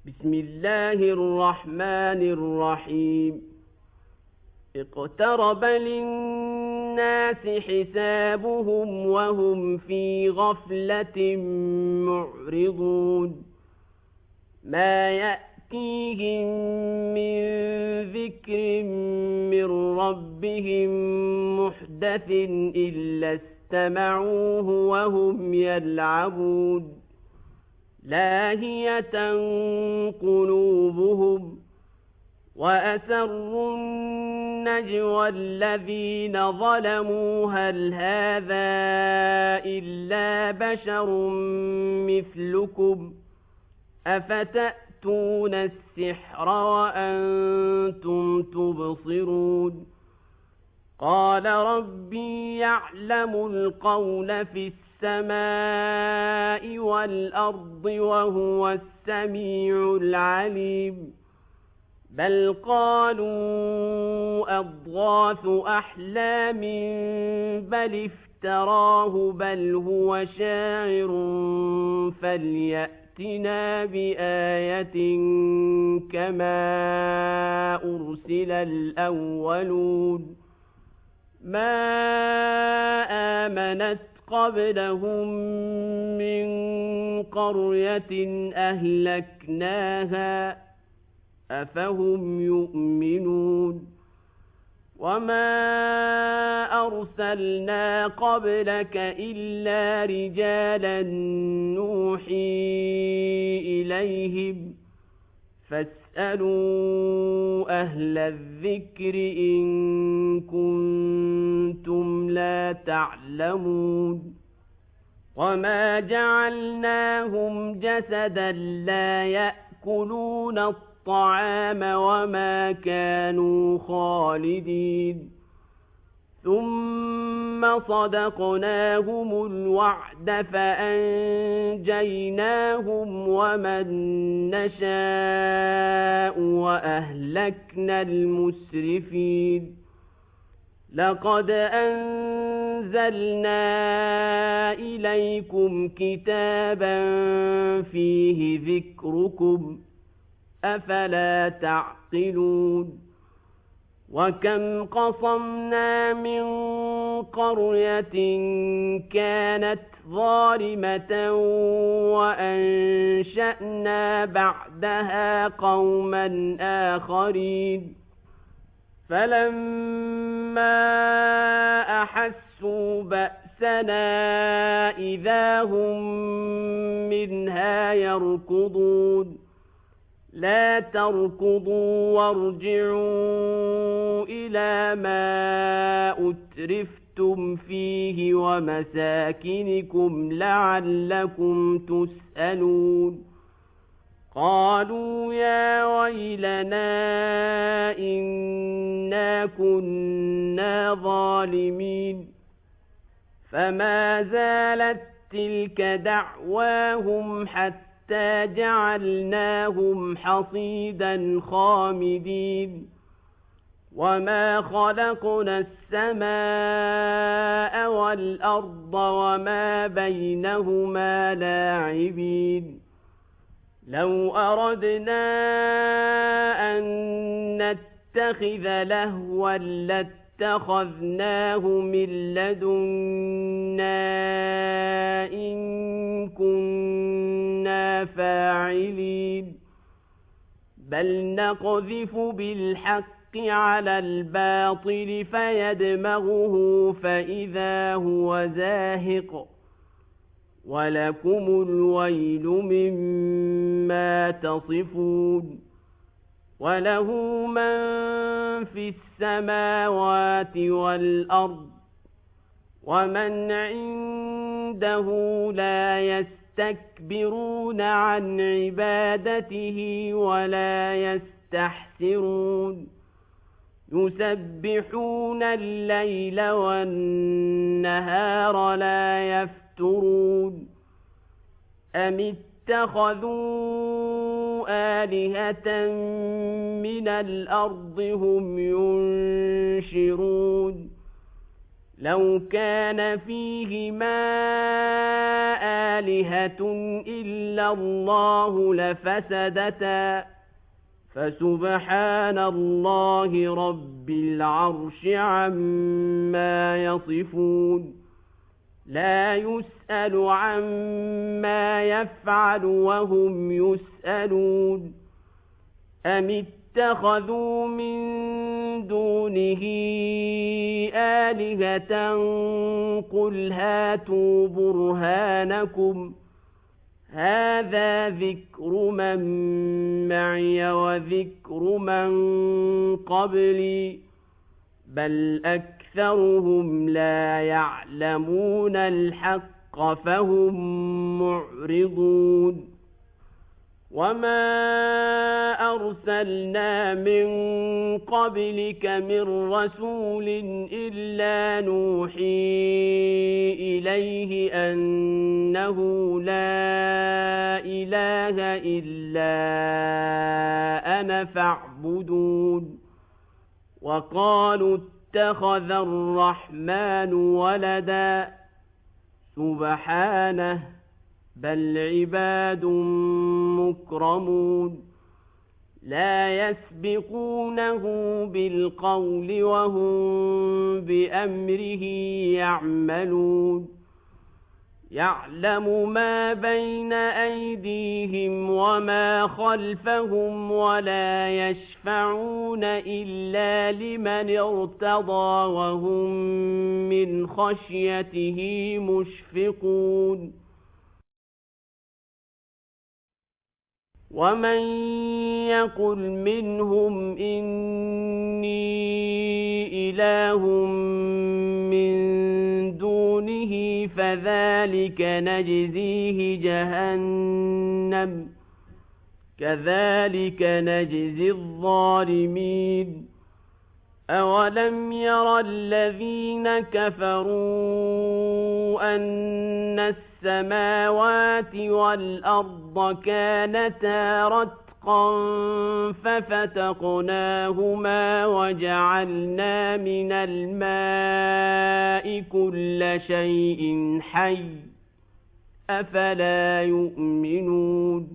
بسم الله الرحمن الرحيم اقترب للناس حسابهم وهم في غفلة معرضون ما يأتيهم من ذكر من ربهم محدث إلا استمعوه وهم يلعبون لاهية قلوبهم وأسروا النجوى الذين ظلموا هل هذا إلا بشر مثلكم أفتأتون السحر وأنتم تبصرون قال ربي يعلم القول في السماء والأرض وهو السميع العليم بل قالوا أضغاث أحلام بل افتراه بل هو شاعر فليأتنا بآية كما أرسل الأولون ما آمنت قبلهم من قرية أهلكناها أفهم يؤمنون وما أرسلنا قبلك إلا رجالا نوحي إليهم فاسألوا أهل الذكر إن كنتم لا تعلمون وما جعلناهم جسدا لا يأكلون الطعام وما كانوا خالدين ثم صدقناهم الوعد فأنجيناهم ومن نشاء وأهلكنا المسرفين لقد أنزلنا إليكم كتابا فيه ذكركم أفلا تعقلون وكم قصمنا من قرية كانت ظالمة وأنشأنا بعدها قوما آخرين فلما أحسوا بأسنا إذا هم منها يركضون لا تركضوا وارجعوا إلى ما أترفتم فيه ومساكنكم لعلكم تسألون قالوا يا ويلنا إنا كنا ظالمين فما زالت تلك دعواهم حتى جعلناهم حصيدا خامدين وما خلقنا السماء والأرض وما بينهما لاعبين لو أردنا أن نتخذ لهوا لاتخذناه من لدنا إن كنا فاعلين بل نقذف بالحق على الباطل فيدمغه فإذا هو زاهق ولكم الويل مما تصفون وله من في السماوات والأرض ومن عنده لا يستكبرون عن عبادته ولا يستحسرون يسبحون الليل والنهار لا يفترون أم اتخذوا آلهة من الأرض هم ينشرون لو كان فيهما آلهة إلا الله لفسدتا فسبحان الله رب العرش عما يصفون لا يسأل عما يفعل وهم يسألون أم اتخذوا من دونه آلهة قل هاتوا برهانكم هذا ذكر من معي وذكر من قبلي بل أكثرهم لا يعلمون الحق فهم معرضون وما أرسلنا من قبلك من رسول إلا نوحي إليه أنه لا إله إلا أنا فاعبدون وقالوا اتخذ الرحمن ولدا سبحانه بل عباد مكرمون لا يسبقونه بالقول وهم بأمره يعملون يعلم ما بين أيديهم وما خلفهم ولا يشفعون إلا لمن ارتضى وهم من خشيته مشفقون ومن يقل منهم إني إله من دونه فذلك نجزيه جهنم كذلك نجزي الظالمين أولم ير الذين كفروا أن السماوات والأرض كانتا رتقا ففتقناهما وجعلنا من الماء كل شيء حي أفلا يؤمنون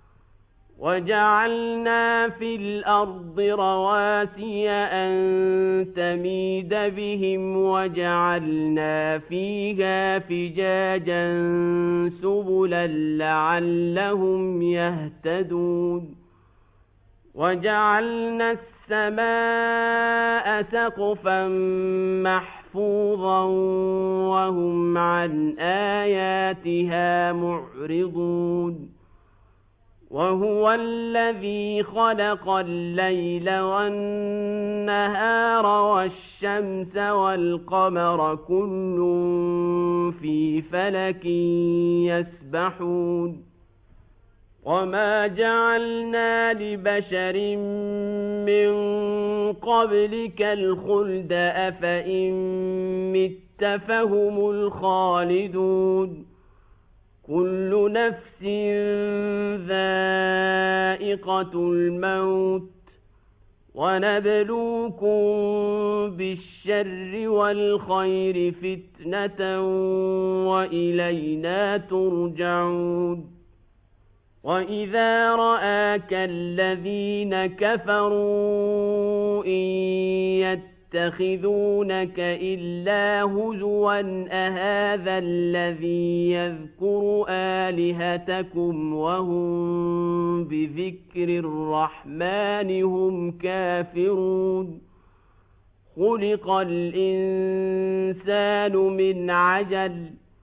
وجعلنا في الأرض رواسي أن تميد بهم وجعلنا فيها فجاجا سبلا لعلهم يهتدون وجعلنا السماء سقفا محفوظا وهم عن آياتها معرضون وهو الذي خلق الليل والنهار والشمس والقمر كل في فلك يسبحون وما جعلنا لبشر من قبلك الخلد أفإن مت فهم الخالدون كل نفس ذائقة الموت ونبلوكم بالشر والخير فتنة وإلينا ترجعون وإذا رآك الذين كفروا إن يتخذونك إلا هزوا أهذا الذي يذكر آلهتكم وهم بذكر الرحمن هم كافرون خلق الإنسان من عجل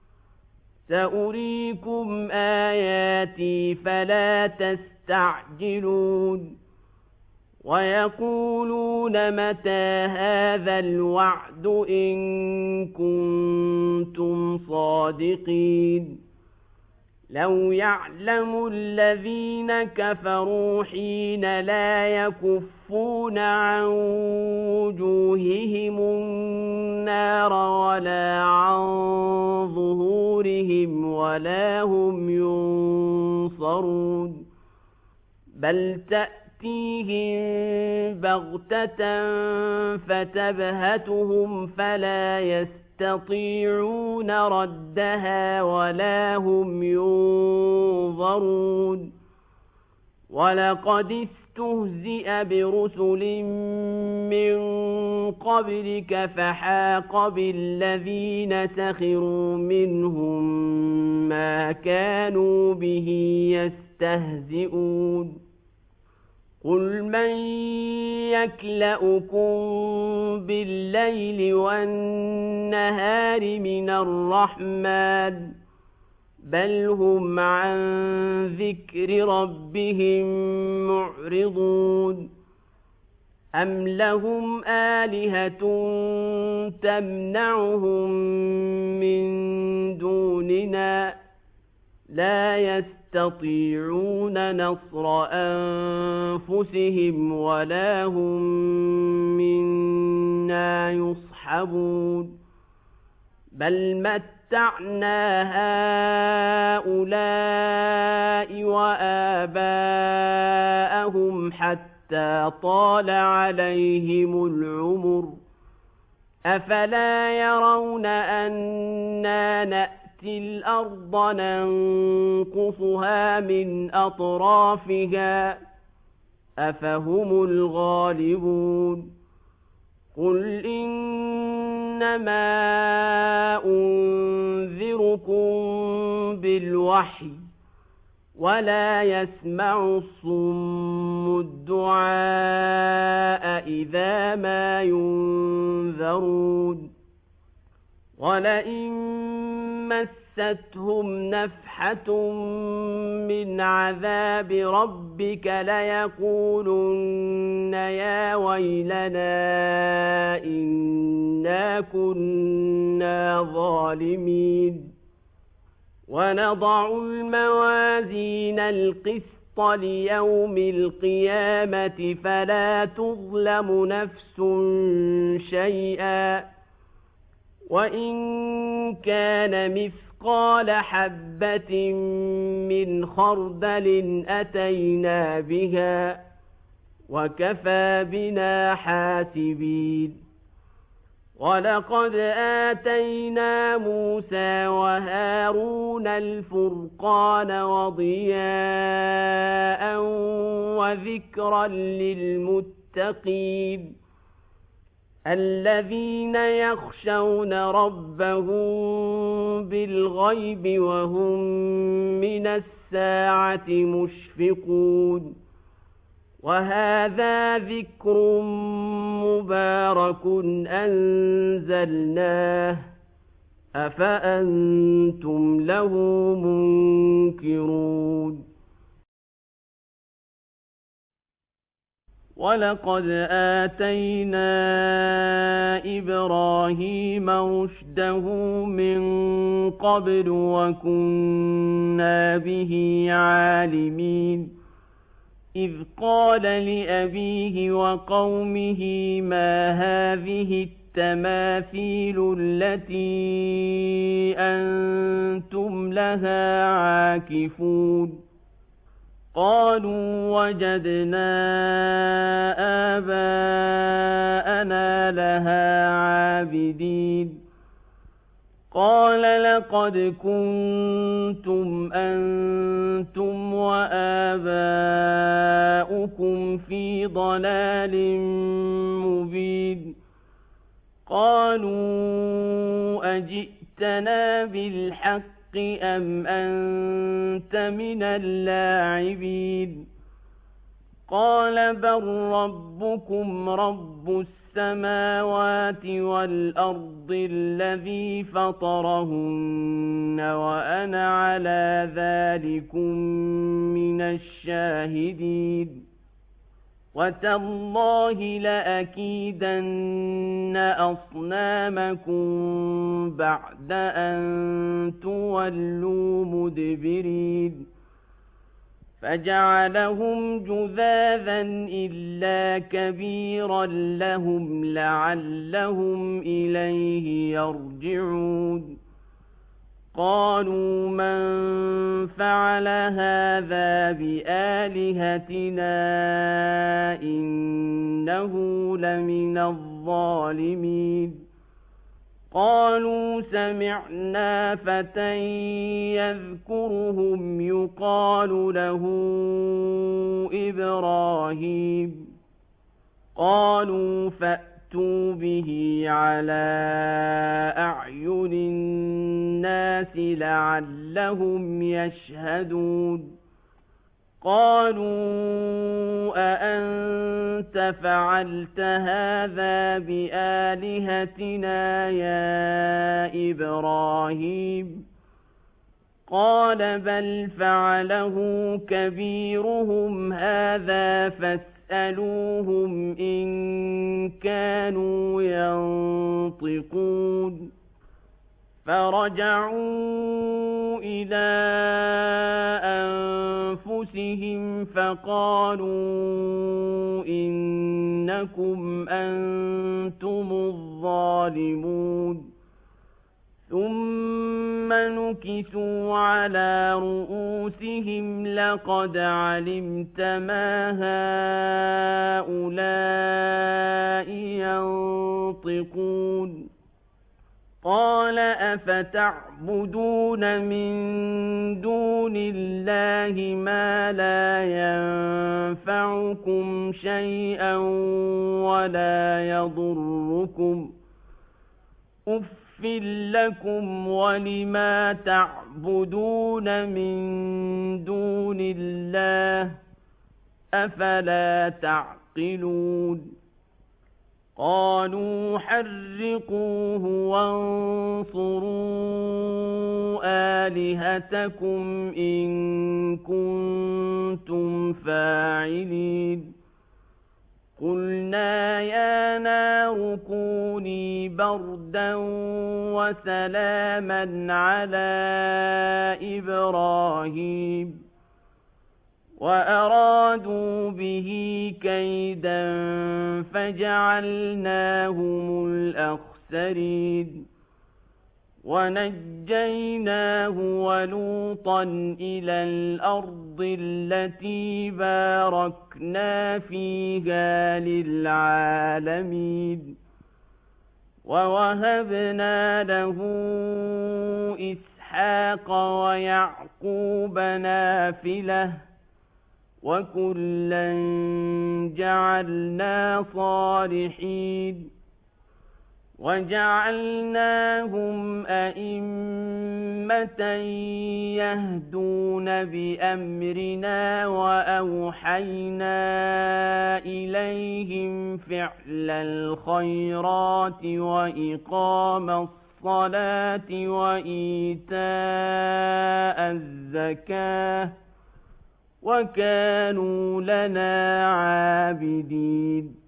سأريكم آياتي فلا تستعجلون ويقولون متى هذا الوعد إن كنتم صادقين لو يعلم الذين كفروا حين لا يكفون عن وجوههم النار ولا عن ظهورهم ولا هم ينصرون بل تأتيهم بغتة فتبهتهم فلا يستطيعون ردها ولا هم ينظرون ولقد استهزئ برسل من قبلك فحاق بالذين سخروا منهم ما كانوا به يستهزئون قل من يكلؤكم بالليل والنهار من الرحمن بل هم عن ذكر ربهم معرضون أم لهم آلهة تمنعهم من دوننا لا يستطيعون نصر أنفسهم ولا هم منا يصحبون بل متعنا هؤلاء وآباءهم حتى طال عليهم العمر أفلا يرون أنا نأتي الأرض ننقصها من أطرافها أفهم الغالبون قل إنما أنذركم بالوحي ولا يسمع الصم الدعاء إذا ما ينذرون ولئن مستهم نفحة من عذاب ربك ليقولن يا ويلنا إنا كنا ظالمين ونضع الموازين القسط ليوم القيامة فلا تظلم نفس شيئا وإن كان مثقال حبة من خردل أتينا بها وكفى بنا حاسبين ولقد آتينا موسى وهارون الفرقان وضياء وذكرا للمتقين الذين يخشون ربهم بالغيب وهم من الساعة مشفقون وهذا ذكر مبارك أنزلناه أفأنتم له منكرون ولقد آتينا إبراهيم رشده من قبل وكنا به عالمين إذ قال لأبيه وقومه ما هذه التماثيل التي أنتم لها عاكفون قالوا وجدنا آباءنا لها عابدين قال لقد كنتم أنتم وآباؤكم في ضلال مبين قالوا أجئتنا بالحق أم أنت من اللاعبين قال بل ربكم رب السماوات والأرض الذي فطرهن وأنا على ذلكم من الشاهدين وتالله لأكيدن أصنامكم بعد أن تولوا مدبرين فجعلهم جذاذا إلا كبيرا لهم لعلهم إليه يرجعون قالوا من فعل هذا بآلهتنا إنه لمن الظالمين قالوا سمعنا فتى يذكرهم يقال له إبراهيم قالوا فأتوا به على أعين الناس لعلهم يشهدون قالوا أأنت فعلت هذا بآلهتنا يا إبراهيم قال بل فعله كبيرهم هذا فاسألوهم إن كانوا ينطقون فرجعوا إلى أنفسهم فقالوا إنكم أنتم الظالمون ثم نكثوا على رؤوسهم لقد علمت ما هؤلاء ينطقون قال أفتعبدون من دون الله ما لا ينفعكم شيئا ولا يضركم أف لكم ولما تعبدون من دون الله أفلا تعقلون قالوا حرقوه وانصروا آلهتكم إن كنتم فاعلين قلنا يا نار كوني بردا وسلاما على إبراهيم وأرادوا به كيدا فجعلناهم الأخسرين ونجيناه ولوطا إلى الأرض التي باركنا فيها للعالمين ووهبنا له إسحاق ويعقوب نافلة وكلا جعلنا صالحين وجعلناهم أئمة يهدون بأمرنا وأوحينا إليهم فعل الخيرات وإقام الصلاة وإيتاء الزكاة وكانوا لنا عابدين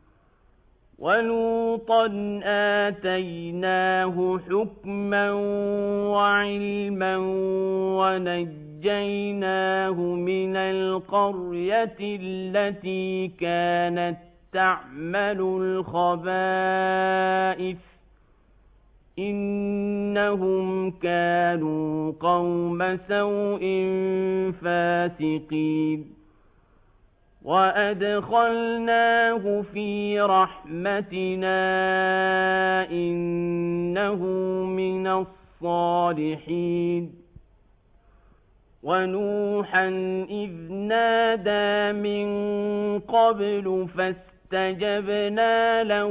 ولوطا آتيناه حكما وعلما ونجيناه من القرية التي كانت تعمل الخبائث إنهم كانوا قوم سوء فاسقين وأدخلناه في رحمتنا إنه من الصالحين ونوحا إذ نادى من قبل فاستجبنا له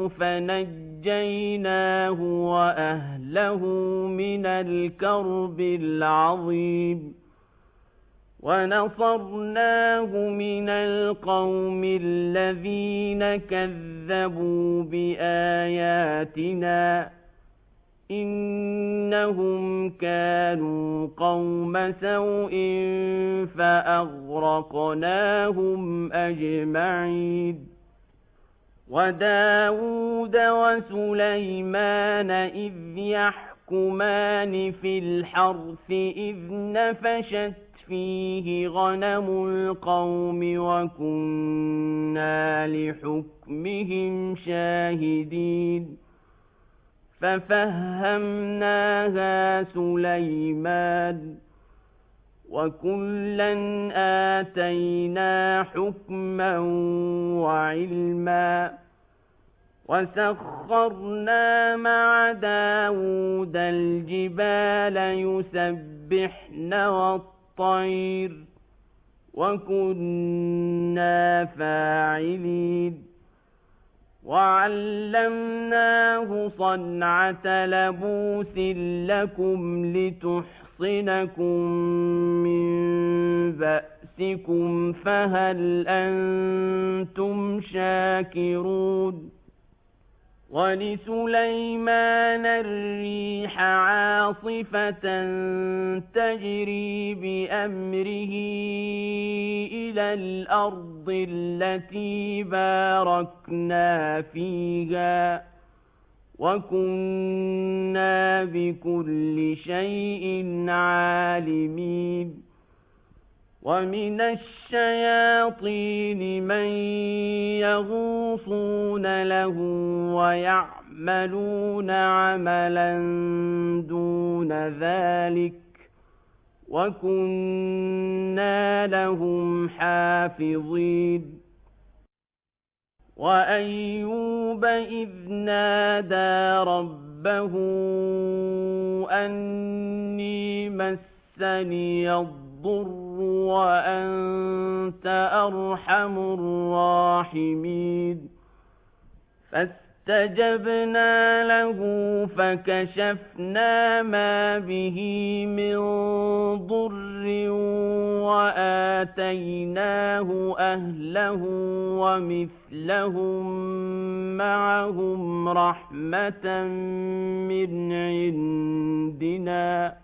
فنجيناه وأهله من الكرب العظيم ونصرناه من القوم الذين كذبوا بآياتنا إنهم كانوا قوم سوء فأغرقناهم أجمعين وداود وسليمان إذ يحكمان في الحرث إذ نفشت فيه غنم القوم وكنا لحكمهم شاهدين ففهمناها سليمان وكلا آتينا حكما وعلما وسخرنا مع داود الجبال يسبحن والطير وكنا فاعلين وعلمناه صنعة لبوس لكم لتحصنكم من بأسكم فهل أنتم شاكرون ولسليمان الريح عاصفة تجري بأمره إلى الأرض التي باركنا فيها وكنا بكل شيء عالمين ومن الشياطين من يغوصون له ويعملون عملا دون ذلك وكنا لهم حافظين وأيوب إذ نادى ربه أني مسني الضر وأنت أرحم الراحمين فاستجبنا له فكشفنا ما به من ضر وآتيناه أهله ومثلهم معهم رحمة من عندنا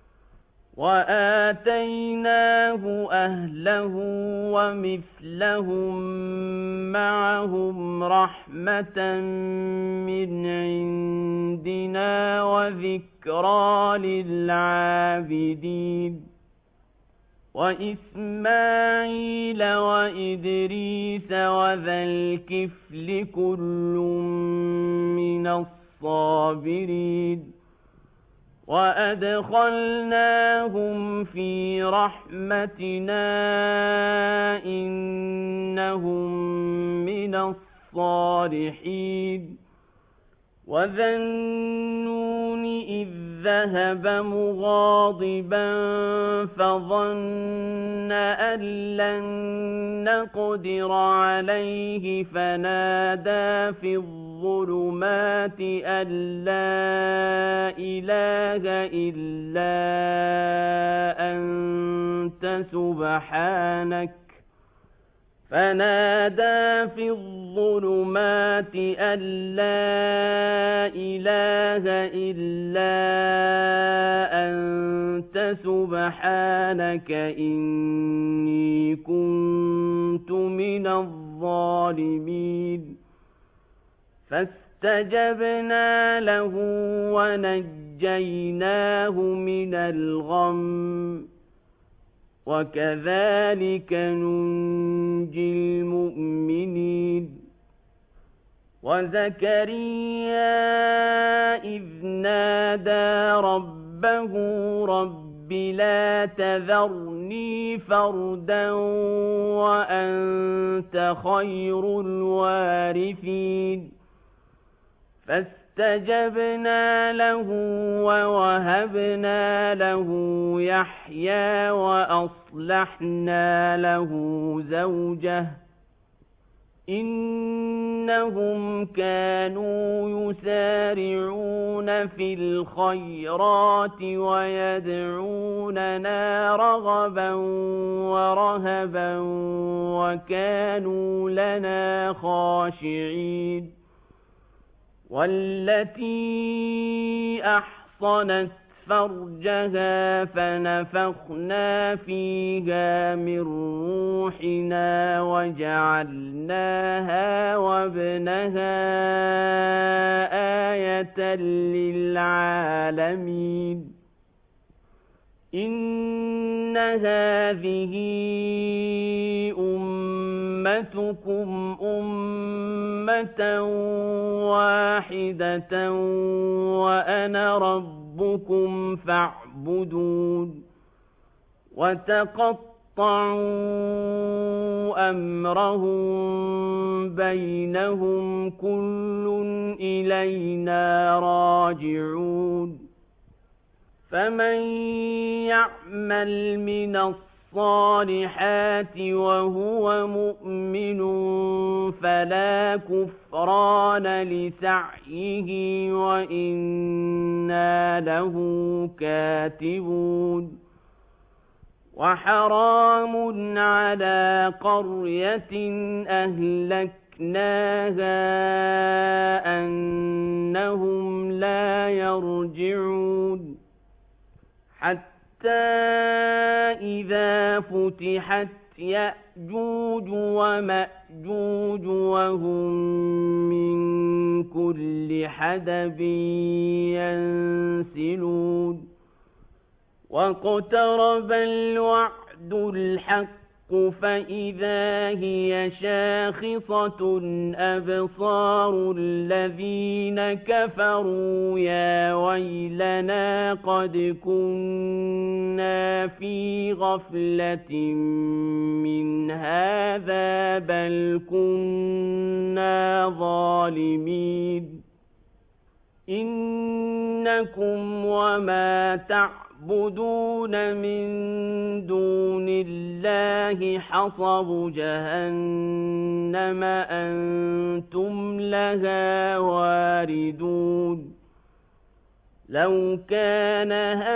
وآتيناه أهله ومثلهم معهم رحمة من عندنا وذكرى للعابدين وإسماعيل وإدريس وذا الكفل كل من الصابرين وأدخلناهم في رحمتنا إنهم من الصالحين وذا النون إذ ذهب مغاضبا فظن أن لن نقدر عليه فنادى في الظلمات أن لا إله إلا أنت سبحانك فنادى في الظلمات أن لا إله إلا أنت سبحانك إني كنت من الظالمين فاستجبنا له ونجيناه من الغم وكذلك ننجي المؤمنين وزكريا إذ نادى ربه رب لا تذرني فردا وأنت خير الوارثين فاستجبنا له ووهبنا له يحيى وأصلحنا له زوجه إنهم كانوا يسارعون في الخيرات ويدعوننا رغبا ورهبا وكانوا لنا خاشعين والتي أحصنت فرجها فنفخنا فيها من روحنا وجعلناها وابنها آية للعالمين إن هذه أمتكم أمة واحدة وأنا ربكم فاعبدون وتقطعوا أمرهم بينهم كل إلينا راجعون فمن يعمل من الصالحات وهو مؤمن فلا كفران لسعيه وإنا له كاتبون وحرام على قرية أهلكناها أنهم لا يرجعون حتى إذا فتحت يأجوج ومأجوج وهم من كل حدب ينسلون واقترب الوعد الحق فإذا هي شاخصة أبصار الذين كفروا يا ويلنا قد كنا في غفلة من هذا بل كنا ظالمين إنكم وما تعبدون من دون الله حصب جهنم أنتم لها واردون لو كان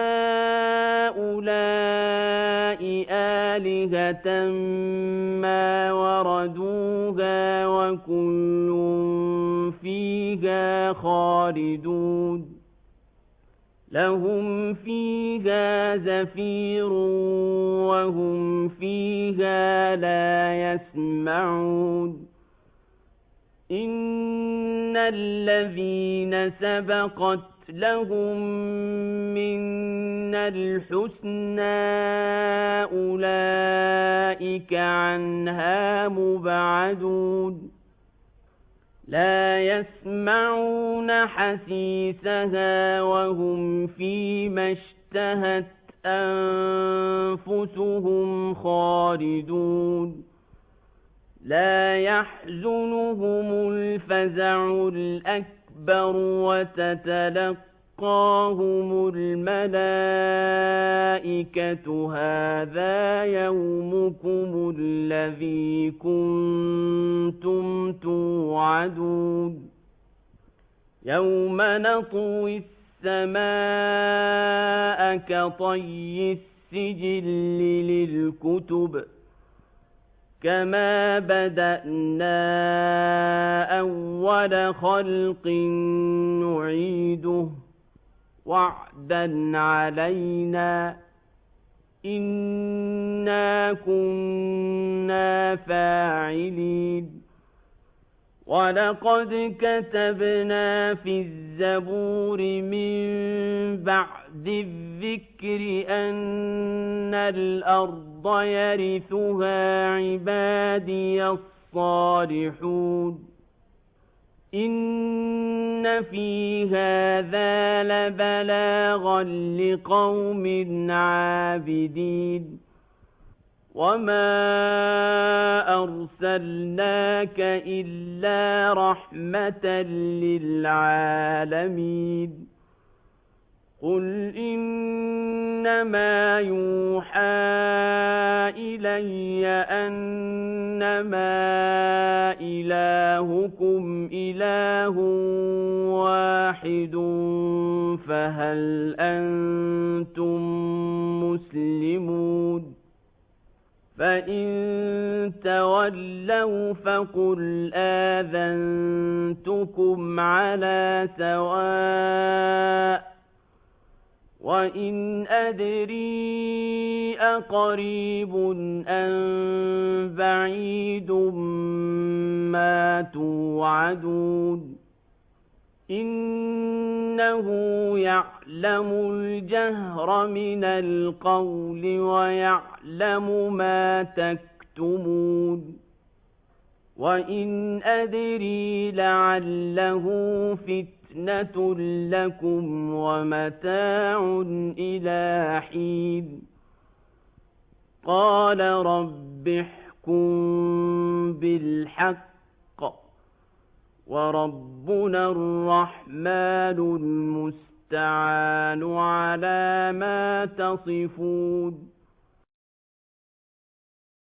هؤلاء آلهة ما وردوها وكل فيها خالدون لهم فيها زفير وهم فيها لا يسمعون إن الذين سبقت لهم منا الحسنى أولئك عنها مبعدون لا يسمعون حسيسها وهم فيما اشتهت أنفسهم خالدون لا يحزنهم الفزع الأكبر وتتلقاهم الملائكة هذا يومكم الذي كنتم توعدون يوم نطوي السماء كطي السجل للكتب كما بدأنا أول خلق نعيده وعدا علينا إنا كنا فاعلين ولقد كتبنا في الزبور من بعد الذكر أن الأرض يرثها عبادي الصالحون إن في هذا لبلاغا لقوم عابدين وما أرسلناك إلا رحمة للعالمين قل إنما يوحى إلي أنما إلهكم إله واحد فهل أنتم مسلمون فإن تولوا فقل آذنتكم على سواء وإن أدري أقريب أم بعيد ما توعدون إنه يعلم الجهر من القول ويعلم ما تكتمون وإن أدري لعله فتنة لكم ومتاع إلى حين قال رب احكم بالحق وربنا الرحمن المستعان على ما تصفون